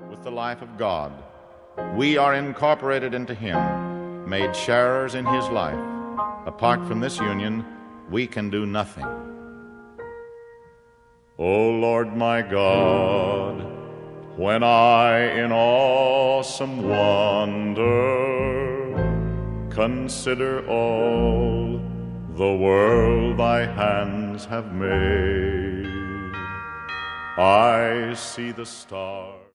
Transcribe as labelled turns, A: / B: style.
A: with the life of God. We are incorporated into Him, made sharers in His life. Apart from this union, we can do nothing. O Lord my God, when I in awesome wonder consider all the world thy hands have made, I see the stars.